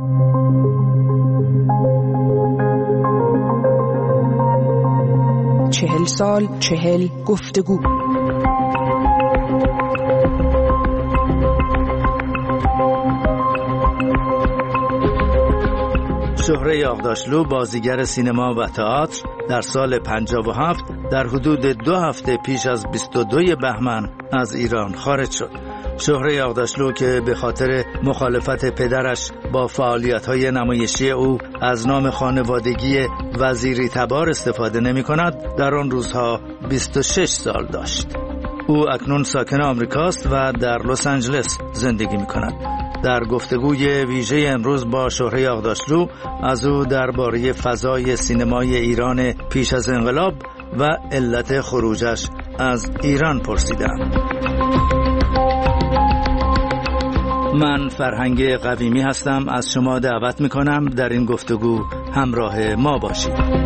چهل سال 40 گفتگو. شهره یاغداشلو بازیگر سینما و تئاتر در سال 57 در حدود 2 هفته پیش از 22 بهمن از ایران خارج شد. شهره یاغداشلو که به خاطر مخالفت پدرش با فعالیت‌های نمایشی او از نام خانوادگی وزیری تبار استفاده نمی‌کند، در آن روزها 26 سال داشت. او اکنون ساکن آمریکاست و در لس آنجلس زندگی می‌کند. در گفتگوی ویژه امروز با شهره یاغداشلو از او درباره فضای سینمای ایران پیش از انقلاب و علت خروجش از ایران پرسیدم. من فرهنگ قویمی هستم، از شما دعوت میکنم در این گفتگو همراه ما باشید.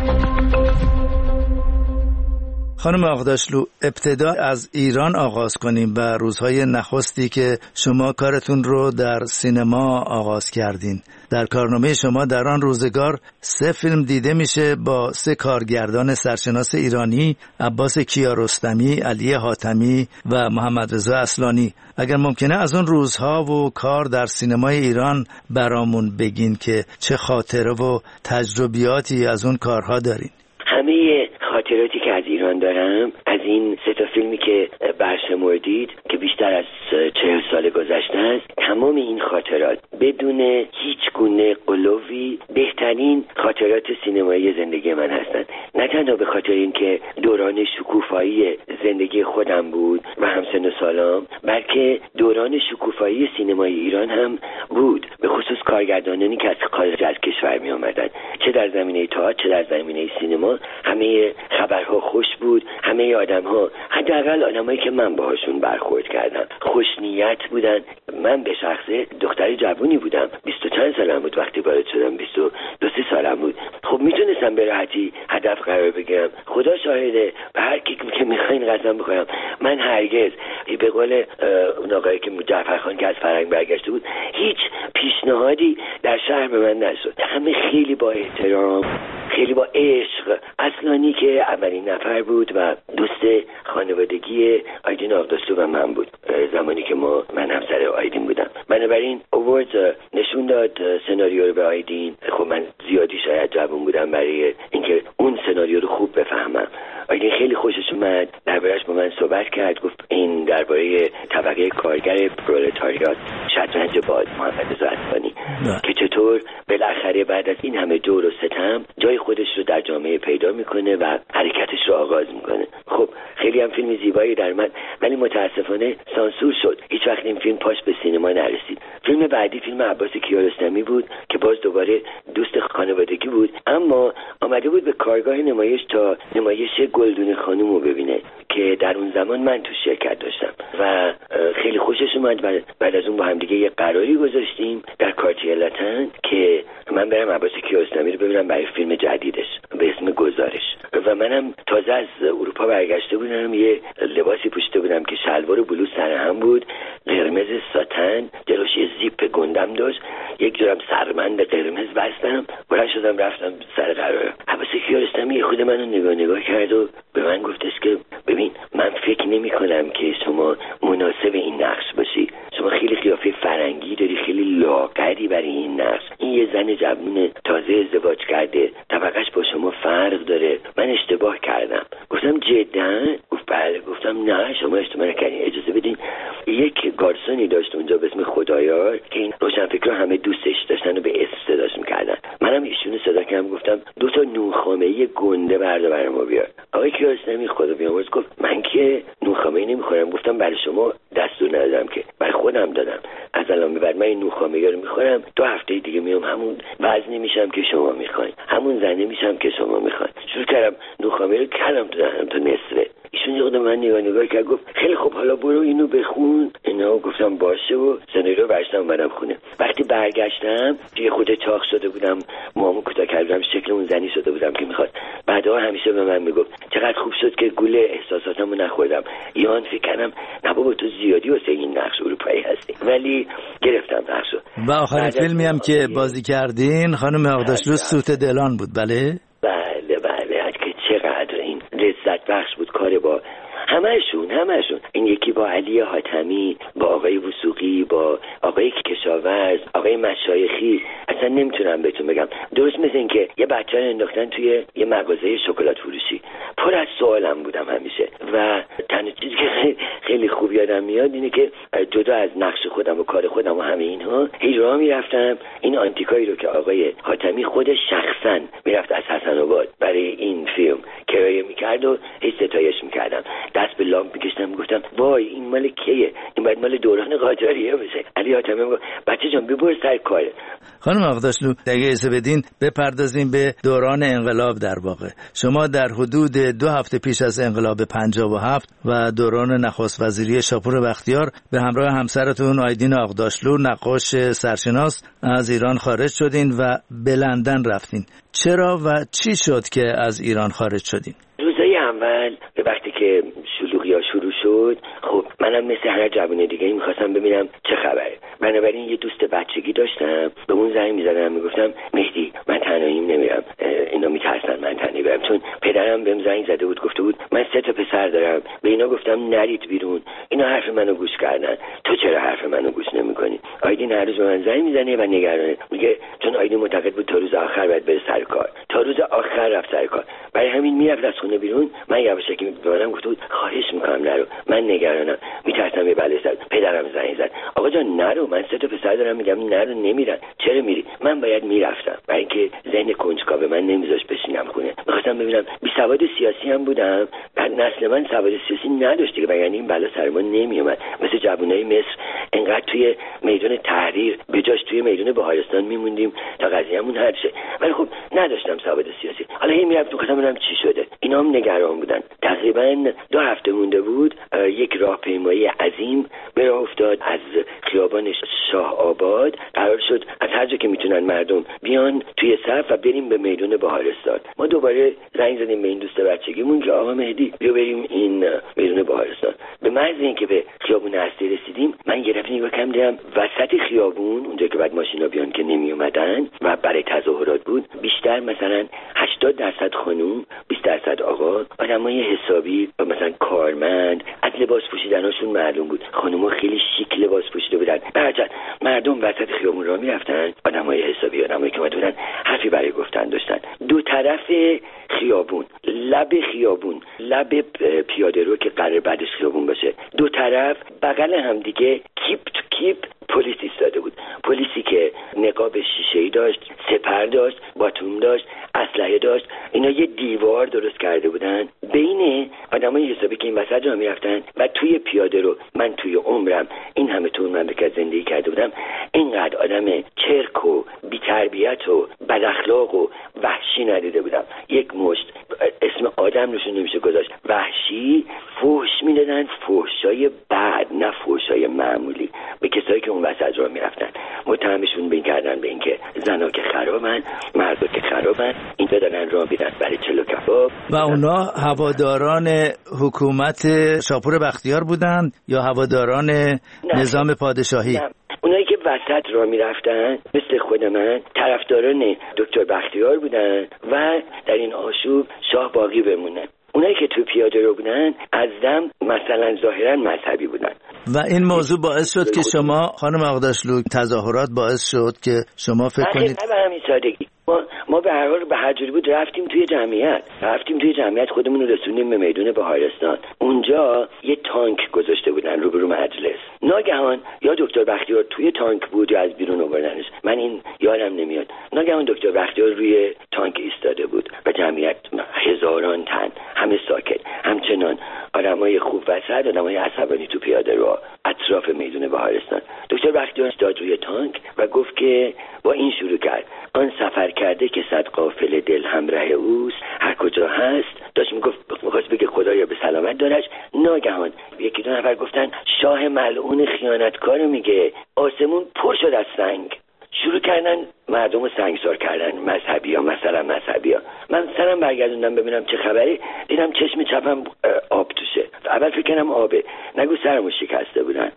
خانم یاغداشلو، ابتدا از ایران آغاز کنیم و روزهای نخستی که شما کارتون رو در سینما آغاز کردین. در کارنامه شما در آن روزگار 3 فیلم دیده میشه با 3 کارگردان سرشناس ایرانی: عباس کیارستمی، علی حاتمی و محمد رضا اصلانی. اگر ممکنه از اون روزها و کار در سینمای ایران برامون بگین که چه خاطره و تجربیاتی از اون کارها دارین. همه خاطراتی که از ایران دارم از این 3 فیلمی که برشمردید که بیشتر از 40 سال گذشته است، تمام این خاطرات بدون هیچ گونه غلوی بهترین خاطرات سینمایی زندگی من هستند. نه تنها به خاطر اینکه دوران شکوفایی زندگی خودم بود و همسن و سالام، بلکه دوران شکوفایی سینمای ایران هم بود، به خصوص کارگردانانی که از خارج از کشور می آمدن، چه در زمینه تئاتر چه در زمینه سینما. همه خبرها خوش بود، همه آدم‌ها، حداقل آدمایی که من باهاشون برخورد کردم، خوشنیت بودن. من به شخصه دختری جوونی بودم، 20 و چند سالم بود وقتی وارد شدم، 22-23 سالم بود. خب میتونستم به راحتی هدف قرار بگیرم. خدا شاهده، به هر کی که میخواین قسم بخورم، من هرگز به قول اون آقایی که جعفرخان که از فرنگ برگشته بود، هیچ پیشنهادی در شهر به من نشد. همه خیلی با احترام، خیلی با عشق. اصلانی که اولین نفر بود و دوست خانوادگی آیدین یاغداشلو و من بود زمانی که من همسر آیدین بودم. بنابراین اوورد نشون داد سناریو رو به آیدین. خب من زیادی شاید جوان بودم برای اینکه اون سناریو رو خوب بفهمم. آیدین خیلی خوشش اومد، دربارش با من صحبت کرد، گفت این درباره طبقه کارگر پرولتاریات شطرنج باز محمد رضا اصلانی که چطور بالاخره بعد از این همه دور و ستم جای خودش رو در جامعه پیدا میکنه و حرکتش رو آغاز میکنه. خب خیلی هم فیلم زیبایی در من، ولی متاسفانه سانسور شد. هیچ وقت این فیلم پاش به سینما نرسید. فیلم بعدی فیلم عباس کیارستمی بود که باز دوباره دوست خانوادگی بود، اما آمده بود به کارگاه نمایش تا نمایش گلدون خانم رو ببینه که در اون زمان من تو شرکت داشتم و خیلی خوشش اومد. و بعد از اون با هم دیگه یه قراری گذاشتیم در کارتیه لاتن که من برم عباس کیارستمی رو ببینم برای فیلم جدیدش به اسم گزارش. و منم تازه از اروپا برگشته بودم، یه لباسی پوشیده بودم که شلوار و بلوز سر هم بود، قرمز ساتن، جلوش یه زیپ گندم داشت، یک جورم سربند قرمز بستم، بلند شدم رفتم سر قرار. عباس کیارستمی خود منو نگاه کرد و به من گفتش که ببین، من فکر نمی کنم که شما مناسب این نقش باشی. شما خیلی قیافه فرنگی داری، خیلی لاغری برای این نقش. این یه زن جوون تازه ازدواج کرده، طبقش با شما فرق داره. من اشتباه کردم. گفتم جدا؟ گفت بله. گفتم نه، شما اشتباه نکردین، اجازه بدین. یک گارسونی داشت اونجا به اسم خدایار که این روشنفکرها همه دوستش داشتن و به اسم صداش میکردن. منم ایشونو صدا کردم، گفتم 2 تا نونخامه‌ای گنده برای ما بیار. آقای کیارستمی خدا بیامرز گفت من که نونخامه‌ای نمیخورم. گفتم برای شما دستور ندادم که، برای خودم دادم. از الان به بعد من این نونخامه‌ای رو میخورم، 2 هفته دیگه میام همون وزنی میشم که شما میخواین، همون زنه میشم که شما میخواین. شروع کردم نونخامه‌ای رو کردم تو دهنم تا نصفه. ایشون یه خود من نگاه کرد، گفت خیلی خوب، حالا برو اینو بخون، اینا و گفتم باشه و سناریو برشتم اومدم خونه. وقتی برگشتم یه خود چاق شده بودم، موامو کوتاه کردم، شکل اون زنی شده بودم که میخواد. بعدا همیشه به من میگفت چقدر خوب شد که گول احساساتمو نخوردم. یان فکر کردم نه بابا تو زیادی واسه این نقش اروپایی هستی، ولی گرفتم نقشو. و آخرین فیلمی هم که بازی کردین خانم آغداشلو سوت دلان بود. بله که چقدر این لذت بخش بود کار با همشون. این یکی با علی حاتمی، با آقای وثوقی، با آقای کشاورز، آقای مشایخی. اصلا نمیتونم بهتون بگم، درست مثل این که یه بچه رو انداختن توی یه مغازه شکلات فروشی. پر از سوالم بودم همیشه و تنها چیزی که خیلی خوب یادم میاد اینه که جدا از نقش خودم و کار خودم و همه اینها، هی راه میرفتم این آنتیکایی رو که آقای حاتمی خودش شخصا میرفت از حسن آباد برای این فیلم کرایه میکرد و هی ستایش میکردم، دست به لامپ میکشتم، میگفتم وای این مال کیه، این باید مال دوران قاجاریه باشه. علی حاتمی میگفت بچه جان ببر سر کار. خانم آغداشلو اگه اجازه بدین بپردازیم به دوران انقلاب. در واقع شما در حدود 2 هفته پیش از انقلاب 57 و دوران نخست وزیری شاپور بختیار به همراه همسرتون آیدین آغداشلو نقاش سرشناس از ایران خارج شدین و به لندن رفتین. چرا و چی شد که از ایران خارج شدین؟ روزای اول وقتی که شلوغی‌ها شروع شد، خب منم مثل هر جوون دیگه می‌خواستم ببینم چه خبره. بنابراین یه دوست بچگی داشتم، به اون زنگ می‌زدم میگفتم مهدی من تنهاییم نمیرم، اینا میترسن من تنهایی برم، چون پدرم بهم زنگ زده بود گفته بود من 3 تا پسر دارم، به اینا گفتم نرید بیرون، اینا حرف منو گوش کردن، تو چرا حرف منو گوش نمی‌کنی؟ آیدین هر روز به من زنگ میزنه و نگرانه، میگه چون آیدین معتقد بود تا روز آخر باید بره سر کار، تا روز آخر رفت سر کار، برای همین میرفت از خونه بیرون. من یواشکی می‌برم گفت بود خواهش می‌کنم نرو، من نگرانم، میترسم یه بلایی سر. پدرم زنگ زد آقا جان نرو، من 3 تا پسر دارم، میگم نرو نمیرن. چرا میری؟ من باید میرفتم، برای اینکه ذهن کنجکاو من نمیذاش بشینم خونه. می‌خواستم ببینم بی سواد سیاسی هم بودم، بعد نسل من سواد سیاسی نداشت دیگه، یعنی این بلا سر ما نمیومد. مثل جوونای مصر انقدر توی میدان تحریر به جاش توی میدان بهارستان میموندیم تا قضیه‌مون حل شه، ولی خب نداشتم سواد سیاسی. حالا این میرفتم می‌خواستم ببینم چی شده. اینا هم نگران بودن. تقریبا 2 هفته مونده بود یک راهپیمایی عظیم به راه افتاد از خیابان شاه آباد. قرار شد از هر جا که میتونن مردم بیان توی صف و بریم به میدان بهارستان. ما دوباره زنگ زدیم به این دوست بچگیمون که آقا مهدی بیا بریم این میدان بهارستان. به محض اینکه به خیابون اصلی رسیدیم من یه دفعه نگاه کردم دیدم وسط خیابون اونجا که بعد ماشینا بیان که نمی اومدن و برای تظاهرات بود، بیشتر مثلا 80% خانوم 20% آقا، آدمای حسابی و مثلا کارمند، از لباس پوشیدناشون معلوم بود. خانوما خیلی شیک لباس پوشیده بودن. برعکس مردم وسط خیابون راه میرفتن، آدمای حسابی، آدمایی که اومده بودن حرفی برای گفتن داشتن. دو طرف خیابون، لب پیاده رو که قرار بعدش خیابون باشه، دو طرف بغل هم دیگه کیپ تو کیپ پلیس ایستاده بود. پلیسی که نقاب شیشه‌ای داشت، سپر داشت، باتوم داشت، اسلحه داشت. اینا یه دیوار درست کرده بودن بین آدمای حسابی که این وسط جا میرفتن و توی پیاده رو. من توی عمرم این همه تو اون مملکت زندگی کرده بودم، اینقدر آدم چرک و بی‌تربیت و بداخلاق و وحشی ندیده بودم. یک مشت اسم آدم روشون نمیشه گذاشت، وحشی، فحش میدادن، فحشای بد، نه فحشای معمولی، به کسایی که اون وسط راه میرفتن. متهمشون بین کردن به اینکه زنا که خرابن، مردا که خرابن، اینجا دارن راه میرن برای چلو کباب. و اونا هواداران حکومت شاپور بختیار بودن یا هواداران نظام پادشاهی؟ نه. اونایی که وسط راه میرفتن مثل خود من طرفداران دکتر بختیار بودن و در این آشوب شاه باقی بمونه. اونایی که تو پیاده رو بودن از دم مثلا ظاهرا مذهبی بودن. و این موضوع باعث شد که شما خانم آغداشلو تظاهرات باعث شد که شما فکر کنید نه به همین سادگی ما به هر حال به هر جوری بود رفتیم توی جمعیت خودمون رو رسوندیم به میدان بهارستان. اونجا یه تانک گذاشته بودن روبرو مجلس. ناگهان یا دکتر بختیار توی تانک بود یا از بیرون آوردنش، من این یادم نمیاد. ناگهان دکتر بختیار روی تانک ایستاده بود و جمعیت هزاران تن، همه ساکت، همچنان آدمای خوب وسط، آدمای عصبانی تو پیاده رو اطراف میدان بهارستان. دکتر بختیار استاد روی تانک و گفت که با این شروع کرد آن سفر کرده که صد قافله دل همراه اوست، هر کجا هست. داشت میخواست بگه خدایا به سلامت دارش. ناگهان یکی دو نفر گفتن شاه ملعون خیانتکار میگه. آسمون پر شد از سنگ. شروع کردن مردم رو سنگسار کردن، مذهبی ها. من سرم برگردوندم ببینم چه خبری، دیدم چشم چپم آب توشه. اول فکر کردم آبه، نگو سرمو شکسته بودن.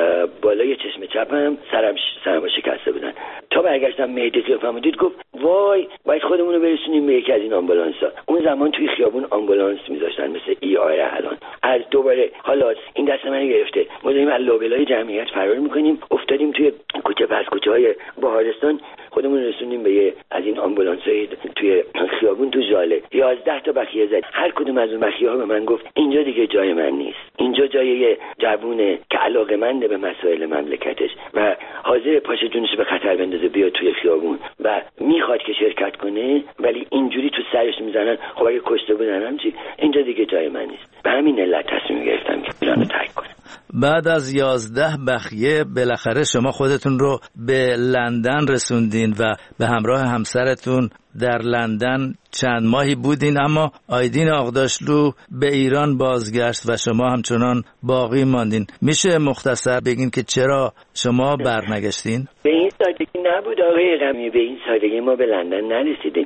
بالای چشم چپم سرمو شکسته بودن. تا برگشتم مهدی قیافمو دید گفت وای باید خودمون رو برسونیم به یکی از این آمبولانس‌ها. اون زمان توی خیابون آمبولانس میذاشتن مثل الان. از دوباره حالا این دست منو گرفته، ما داریم از لابلای جمعیت فرار میکنیم، افتادیم توی کوچه پس کوچه‌های بهارستان، خودمون رسوندیم به از این آمبولانس‌های توی خیابون تو ژاله. 11 تا بخیه زد. هر کدوم از اون بخیه‌ها به من گفت اینجا دیگه جای من نیست، اینجا جای یه جوونه که علاقه‌منده به مسائل مملکتش و حاضر پاش جونش به خطر بندازه بیاد توی خیابون و میخواد که شرکت کنه، ولی اینجوری تو سرش میزنن. خب اگه کشته بودنم چی؟ اینجا دیگه جای من نیست. به همین علت تصمیم گرفتم که ایرانو ترک کنم. بعد از 11 بخیه بالاخره شما خودتون رو به لندن رسوندین و به همراه همسرتون در لندن چند ماهی بودین، اما آیدین آغداشلو به ایران بازگشت و شما همچنان باقی ماندین. میشه مختصر بگین که چرا شما برنگشتین؟ به این سادگی نبود آقای غمی، به این سادگی ما به لندن نرسیدیم.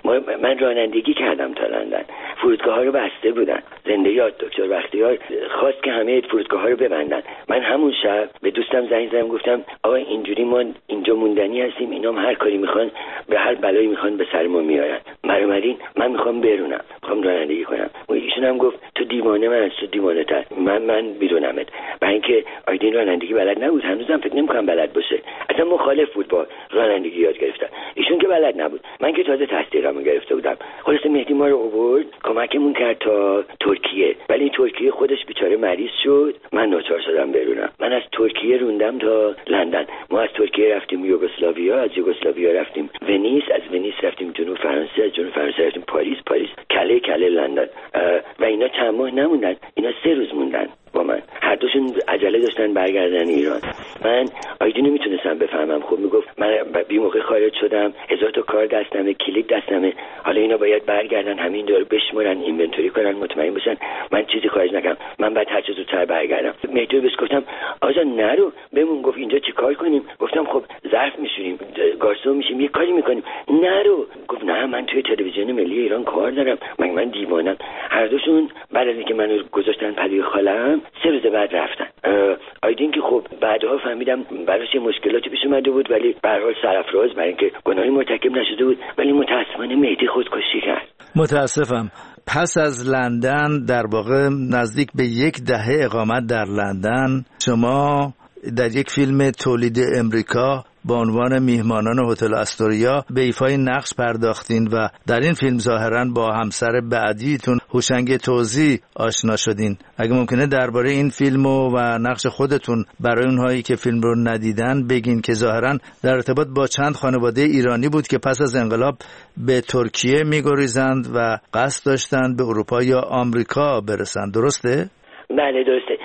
من رانندگی کردم تا لندن، فرودگاه‌ها رو بسته بودن. زنده یاد دکتر بختیار خواست که همه فرودگاه‌ها رو ببندن. من همون شب به دوستم زنگ زدم گفتم آقا اینجوری ما اینجا موندنی هستیم، اینام هر کاری میخوان به هر بلایی میخوان به سر ما میارن. من میخوام برونم، میخوام رانندگی کنم. ایشون هم گفت تو دیوانه، من از تو دیوانه تر، من بیرونمت. برای اینکه آیدین رانندگی بلد نبود، هنوزم فکر نمی‌کنم بلد باشه، اصلا مخالف بود با رانندگی یاد گرفتن. ایشون که بلد نبود، من که تازه تصدیقمو گرفته بودم. خلاص مهدی ما رو آورد، کمکمون کرد تا ترکیه، ولی ترکیه خودش بیچاره مریض شد، من ناچار شدم برونم. من از ترکیه روندم تا لندن. ما از ترکیه رفتیم یوگسلاویا، از یوگسلاویا رفتیم ونیس، از ونیس رفتیم جنوب فرانسه، از جنوب فرانسه رفتیم پاریس، کله لندن. و اینا چند ماه نموندن، اینا 3 روز موندن با من. هر دوشون عجله داشتن برگردن ایران. من آیدین نمیتونستم بفهمم. خب میگفت من بی موقع خارج شدم، 1000 تا کار دستمه، کلید دستمه، حالا اینا باید برگردن، همین دور بشمرن، اینونتوری کنن، مطمئن باشن من چیزی خارج نکنم، من بعد هر چه زودتر برگردم. مهدی بهش گفتم آقا نرو بمون. گفت اینجا چیکار کنیم؟ گفتم خب ظرف میشوریم، گارسون میشیم، یه کاری میکنیم. نرو. گفت نه من توی تلویزیون ملی ایران کار دارم، من دیوانم. هر دوشون بعد از اینکه منو گذاشتن پدوی خالم 3 روز بعد رفتن. آیدین که خب بعدها فهمیدم براش مشکلاتی پیش اومده بود، ولی به هر حال سرافراز برای اینکه گناهی مرتکب نشده بود، ولی متاسفانه مهدی خودکشی کرد. متاسفم. پس از لندن در واقع نزدیک به 1 دهه اقامت در لندن، شما در یک فیلم تولید امریکا با عنوان میهمانان هتل استوریا به ایفای نقش پرداختین و در این فیلم ظاهراً با همسر بعدیتون هوشنگ توزی آشنا شدین. اگه ممکنه درباره این فیلم و نقش خودتون برای اونهایی که فیلم رو ندیدن بگین که ظاهراً در ارتباط با چند خانواده ایرانی بود که پس از انقلاب به ترکیه میگریزند و قصد داشتند به اروپا یا آمریکا برسند. درسته؟ بله درسته.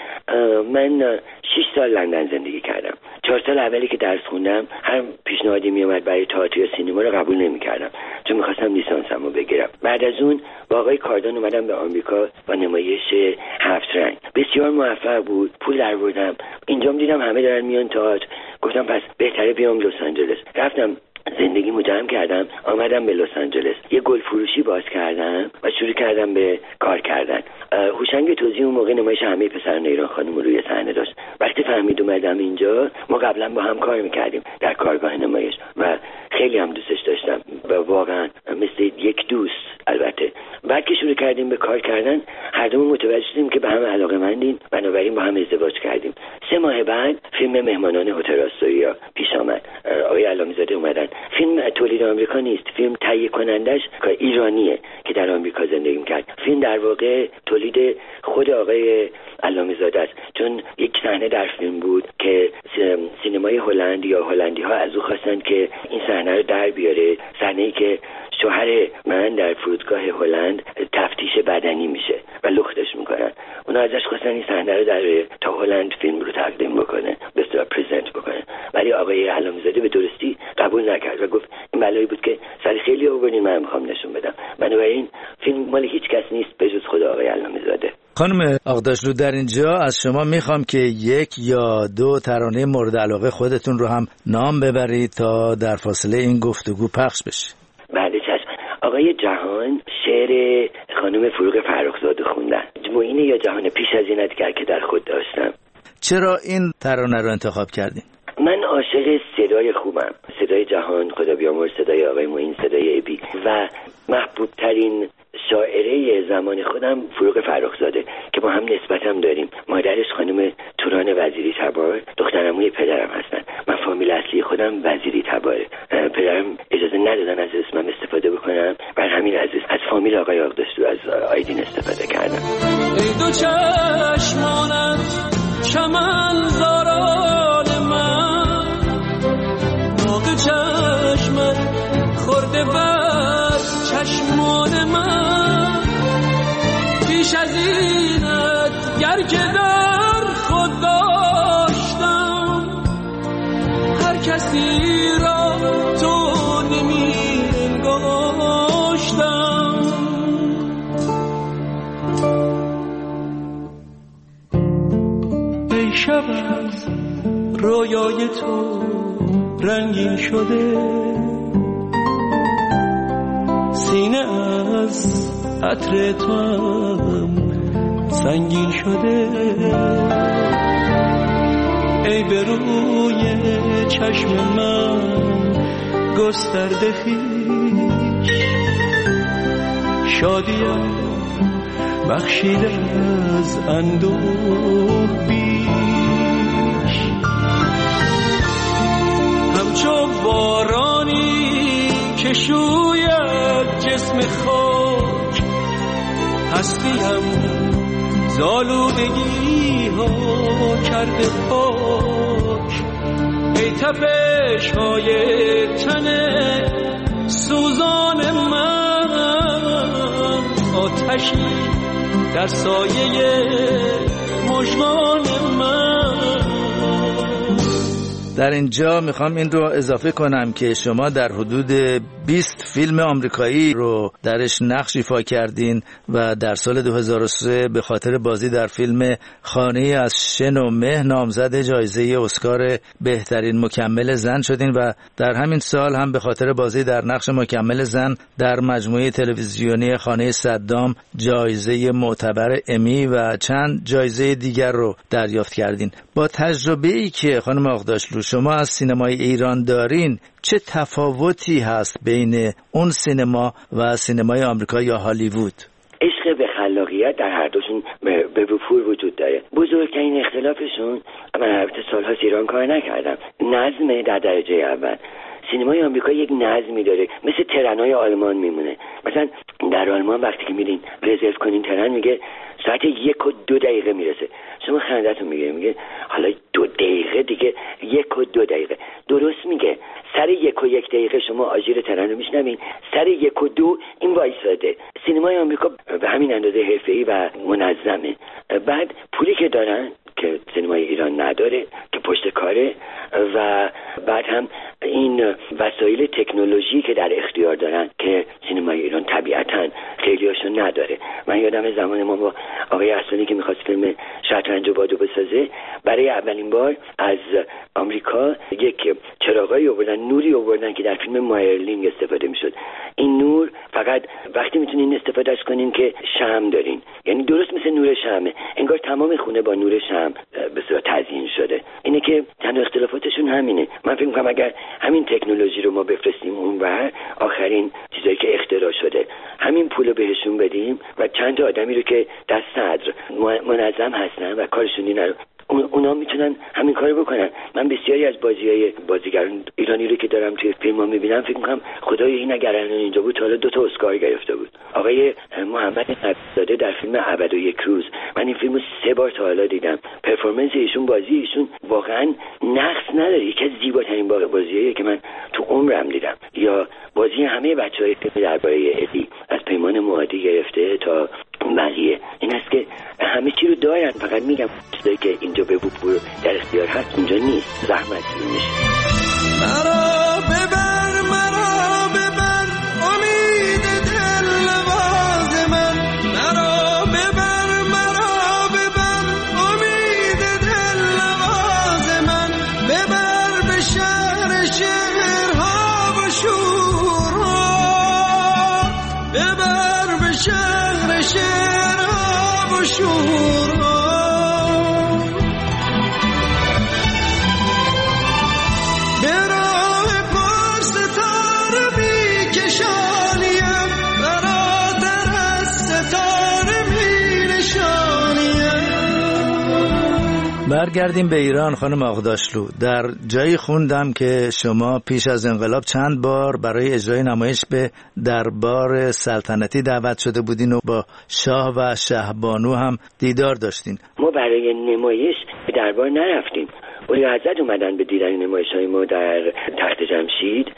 من 6 سال لندن زندگی کردم. 4 سال اولی که درس خوندم هر پیشنهادی می اومد برای تئاتر یا سینما رو قبول نمی‌کردم، چون می‌خواستم لیسانسمو بگیرم. بعد از اون با آقای کاردان اومدم به آمریکا با نمایش 7 رنگ. بسیار موفق بود، پول درآوردم. اینجام دیدم همه دارن میان تئاتر، گفتم پس بهتره بیام لس آنجلس. رفتم زندگیمو جمع کردم، آمدم به لس آنجلس. یه گل فروشی باز کردم و شروع کردم به کار کردن. هوشنگ توزی اون موقع نمایش همه پسران ایران خانم روی صحنه داشت. وقتی فهمید اومدم اینجا، ما قبلا با هم کار میکردیم در کارگاه نمایش و خیلی هم دوستش داشتم و واقعا مثل یک دوست. البته بعد که شروع کردیم به کار کردن، هر دومون متوجه شدیم که به هم علاقه‌مندیم، بنابراین با هم ازدواج کردیم. 3 ماه بعد فیلم مهمانان هتل استوریا پیش آمد. آقای علامیزاده اومدن. فیلم تولید آمریکا نیست، فیلم تهیه کنندش ایرانیه که در آمریکا زندگی می‌کرد. فیلم در واقع تولید خود آقای علامیزاده است، چون یک صحنه در فیلم بود که سینمای هلند یا هلندی‌ها از او خواستن که این صحنه رو در بیاره، صحنه‌ای که شوهر من در فرودگاه هلند تفتیش بدنی میشه و لختش میکنن. اونا ازش خواستن این صحنه رو در تا هلند فیلم رو تقدیم بکنه، به اصطلاح پرزنت بکنه، ولی آقای علامیزاده به درستی قبول قبول نکرد و گفت این بلایی بود که سر خیلی آوردین، من میخوام نشون بدم. بنابراین فیلم مال هیچ کس نیست به جز خود آقای علامه زاده. خانم آغداشلو، در اینجا از شما میخوام که 1 یا 2 ترانه مورد علاقه خودتون رو هم نام ببرید تا در فاصله این گفتگو پخش بشه. بله چشم. آقای جهان شعر خانم فروغ فرخزاده خوندن، معین یا جهان پیش از این دیگر که در خود داشتم. چرا این ترانه رو انتخاب کردین؟ من عاشق صدای خوبم، صدای جهان خدا بیامرز، صدای آقای معین، صدای ابی و محبوب ترین شاعره زمان خودم فروغ فرخزاده که ما هم نسبتم داریم. مادرش خانم توران وزیری تبار، دخترعموی پدرم هستن. من فامیل اصلی خودم وزیری تباره. پدرم اجازه ندادن از اسمم استفاده بکنم، بر همین از فامیل آقای آغداشلو از آیدین استفاده کردم. ای دو چشمانت چمن زاران من، داغ چشمت خورده بر چشمان من، پیش از اینت گر که در خود داشتم، هر کسی را تو نمی انگاشتم. ای شب از رویای تو رنگین شده، سینه از عطر تو هم سنگین شده. ای به روی چشم من گسترده خویش، شادیم بخشیده از اندوه بیش. همچون بارانی که شوید جسم خاک، هستیم زالودگی ها کرده پاک. ای تپش های تن سوزان من، آتشی در سایه مژگان من. در اینجا میخوام این رو اضافه کنم که شما در حدود 20 فیلم آمریکایی رو درش نقش ایفا کردین و در سال 2003 به خاطر بازی در فیلم خانه از شن و مه نامزد جایزه اسکار بهترین مکمل زن شدین و در همین سال هم به خاطر بازی در نقش مکمل زن در مجموعه تلویزیونی خانه صدام جایزه معتبر امی و چند جایزه دیگر رو دریافت کردین. با تجربه‌ای که خانم آغداشلو شما از سینمای ایران دارین، چه تفاوتی هست بین اون سینما و سینمای آمریکا یا هالیوود؟ عشق به خلاقیت در هر دوشون به وفور وجود داره. بزرگترین اختلافشون، من البته سال‌ها ایران کار نکردم، نظم در درجه اول. سینمای آمریکا یک نظمی داره، مثل ترن‌های آلمان میمونه. مثلا در آلمان وقتی که میرین رزرو کنین ترن، میگه ساعت 1 و 2 دقیقه میرسه. شما خندتون میگه حالا 2 دقیقه دیگه، 1 و 2 دقیقه. درست میگه. سر 1 و 1 دقیقه شما آژیر ترن رو میشنوین، سر 1 و 2 این وایساده. سینمای آمریکا به همین اندازه حرفه‌ای و منظمه. بعد پولی که دارن که سینمای ایران نداره که پشت کاره، و بعد هم این وسایل تکنولوژی که در اختیار دارن که سینمای ایران طبیعتاً خیلیاشون نداره. من یادم زمان ما با آقای احسانی که می‌خواست فیلم شطرنج و بادو بسازه، برای اولین بار از آمریکا یک چراغایی آوردن، نوری آوردن که در فیلم مایرلینگ استفاده می‌شد. این نور فقط وقتی می‌تونین استفادهش کنین که شمع دارین، یعنی درست مثل نور شمعه، انگار تمام خونه با نور شمع به صورت تزیین شده. اینه که تنها اختلافاتشون همینه. من فکر می‌کنم اگر همین تکنولوژی رو ما بفرستیم اونور، آخرین چیزایی که اختراع شده، همین پولو بهشون بدیم و چند تا آدمی رو که در صدر منظم هستن و کارشون اینه، اونا میتونن همین کارو بکنن. من بسیاری از بازیگران ایرانی رو که دارم توی فیلم‌ها میبینم، فکر می‌کنم خدای این اگر الان اینجا بود تا حالا 2 اسکار گرفته بود. آقای محمد نبی‌زاده در فیلم ابد و یک روز، من این فیلمو 3 بار تا حالا دیدم. پرفورمنس ایشون، بازی ایشون واقعا نقص نداره. یکی از زیباترین بازیایی که من تو عمرم دیدم. یا بازی همه بچه‌های فیلم درباره ابی، از پیمان معادی گرفته تا بقیه، این است که همه چی رو دارن. فقط میگم چیزایی که اینجا به وفور در اختیار هست اونجا نیست. زحمت میشه. شورها به راه پرستاره میکشانیم برادر از ستاره مینشانیم. برگردیم به ایران. خانم آغداشلو، در جایی خوندم که شما پیش از انقلاب چند بار برای اجرای نمایش به دربار سلطنتی دعوت شده بودین و با شاه و شهبانو هم دیدار داشتین. ما برای نمایش به دربار نرفتیم. ولی حضرت اومدن به دیدن نمایش‌های ما در تخت جمشید،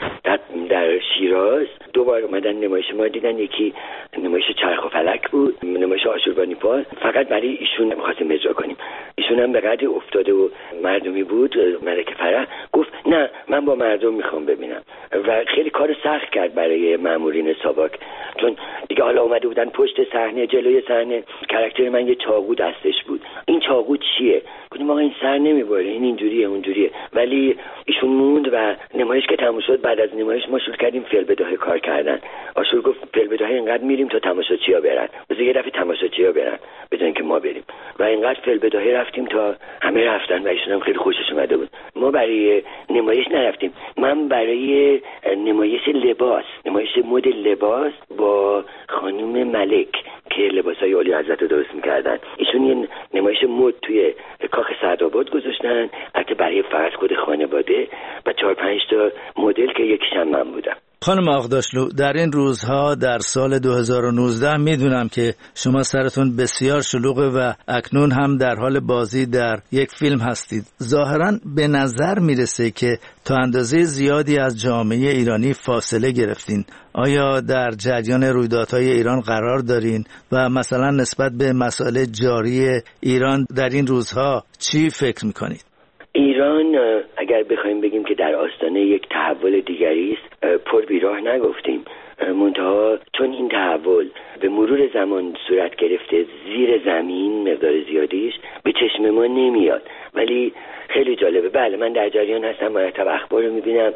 در شیراز. دوبار اومدن نمایش ما دیدن. یکی نمایش چرخ و فلک بود، نمایش آشوربانیپال، فقط برای ایشون می‌خواستیم اجرا کنیم. ایشون هم به قدری افتاده و مردمی بود، ملک فرح گفت نه من با مردم میخوام ببینم و خیلی کار سخت کرد برای مامورین ساواک، چون دیگه حالا اومده بودن پشت صحنه، جلوی صحنه کاراکتر من یه چاقو دستش بود. این چاقو چیه؟ گفتم آقا این سر نمیبره، این اینجوریه اونجوریه. ولی ایشون موند و نمایش که تموم شد، بعد از نمایش ما شروع کردیم فیلبداهه کار کردن. آشور گفت فیلبداهه اینقدر میریم تا تماشاچی‌ها برن، بذار یه دفعه تماشاچی‌ها برن بدون که ما بریم. و اینقدر فیلبداهه رفتیم تا همه رفتن و ایشون هم خیلی خوشش اومده بود. ما برای نمایش نرفتیم. من برای نمایش لباس، نمایش مد لباس با خانم ملک که لباسای عالی حضرت رو درست می‌کردن، ایشون یه نمایش مد توی کاخ سعدآباد گذاشتن، البته برای فقط خود خانواده و 4-5 تا مدل که یکیشم من بودم. خانم آغداشلو، در این روزها در سال 2019 میدونم که شما سرتون بسیار شلوغه و اکنون هم در حال بازی در یک فیلم هستید. ظاهراً به نظر میرسه که تا اندازه زیادی از جامعه ایرانی فاصله گرفتین. آیا در جریان رویدادهای ایران قرار دارین و مثلا نسبت به مسائل جاری ایران در این روزها چی فکر میکنید؟ ایران اگر بخوایم بگیم که در آستانه یک تحول دیگری است، پر بیراه نگفتیم. منتها چون این تحول به مرور زمان صورت گرفته زیر زمین مقدار زیادیش به چشم ما نمیاد، ولی خیلی جالبه. بله من در جریان هستم، مرتب اخبار رو میبینم،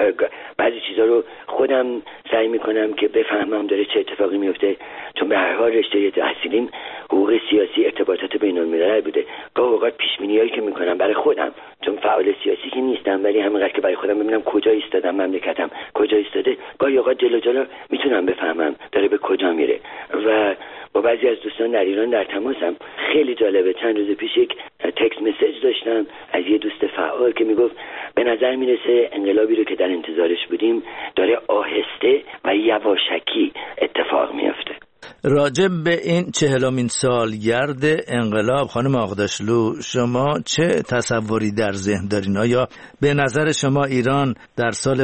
بعضی چیزا رو خودم سعی میکنم که بفهمم داره چه اتفاقی میفته، چون به هر حال رشته تحصیلیم حقوق سیاسی ارتباطات بین‌الملل بوده. گاه اوقات پیش‌بینیایی که میکنم برای خودم، چون فعال سیاسی که نیستم، ولی همینقدر که برای خودم ببینم کجا ایستادم، مملکتم کجا ایستاده، گاهی اوقات جلو میتونم بفهمم داره به کجا میره. و با بعضی از دوستان در ایران در تماسم. خیلی جالبه، چند روز پیش یک تکست مسیج داشتم از یه دوست فعال که میگفت به نظر میرسه انقلابی رو که در انتظارش بودیم داره آهسته و یواشکی اتفاق میفته. راجب به این 40مین سالگرد انقلاب خانم آغداشلو، شما چه تصوری در ذهن دارین؟ آیا به نظر شما ایران در سال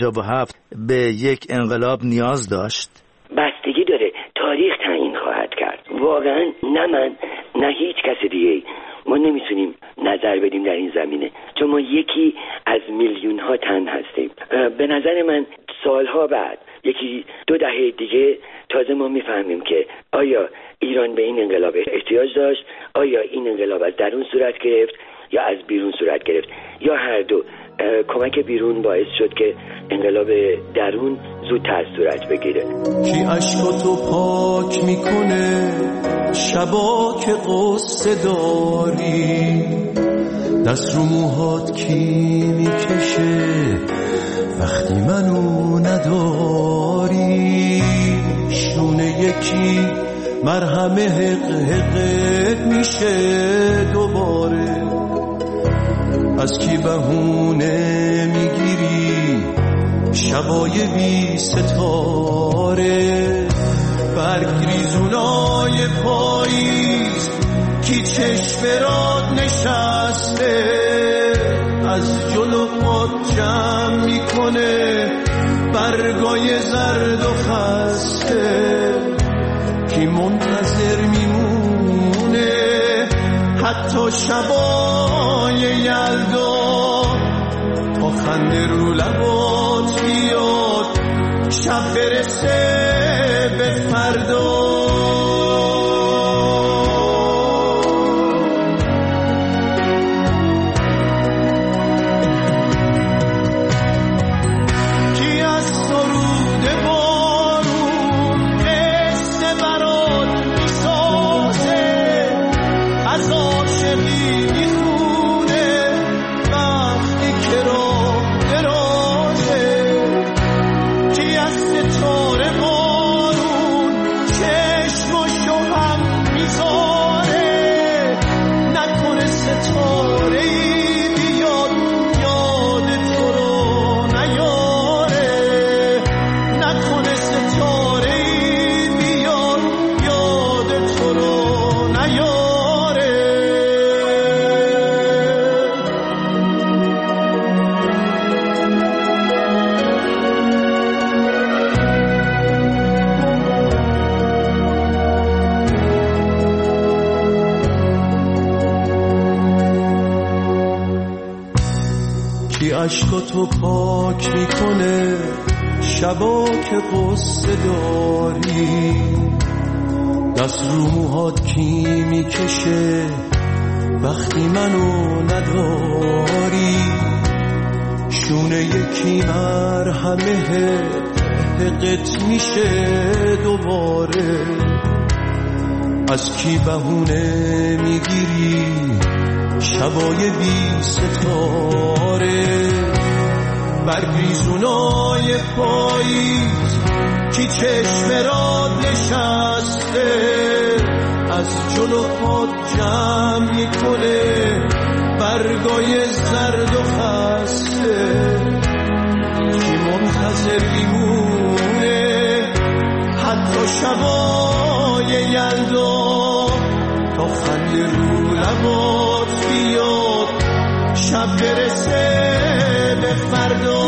57 به یک انقلاب نیاز داشت؟ بستگی داره، تاریخ تعیین خواهد کرد. واقعا نه من نه هیچ کس دیگه ما نمیتونیم نظر بدیم در این زمینه، چون ما یکی از میلیون ها تن هستیم. به نظر من سالها بعد، یکی 2 دهه دیگه، تازه ما میفهمیم که آیا ایران به این انقلاب احتیاج داشت، آیا این انقلاب از درون صورت گرفت یا از بیرون صورت گرفت، یا هر دو. کمک بیرون باعث شد که انقلاب درون زودتر صورت بگیره. کی عشقاتو پاک میکنه شبا که قصه داری، دست رو موهات کی میکشه وقتی منو نداری، شونه یکی مرهمه حق میشه دوباره، از کی بهونه میگیری شبای بی ستاره، برگریزونای پاییز کی چشم راد نشسته، از جلو پات جمع میکنه برگای زرد و خسته، کی منتظر میمونه حتی شبای یلدا تا خنده رو لبات بیاد شب برسه به فردا. اشکاتو پاک میکنه شبا که قصه داری، دست رو موهات کی میکشه وقتی منو نداری، شونه یکی مرهمه حقت میشه دوباره، از کی بهونه میگیری شبای بی ستاره، برگریزونای پاییز کی چشم راد نشسته، از جلو پاد جمع میکنه برگای زرد و خسته، کی منتظر میمونه حتی شبای یلدا تا خنده رو لبات بیاد شب برسه به فردا.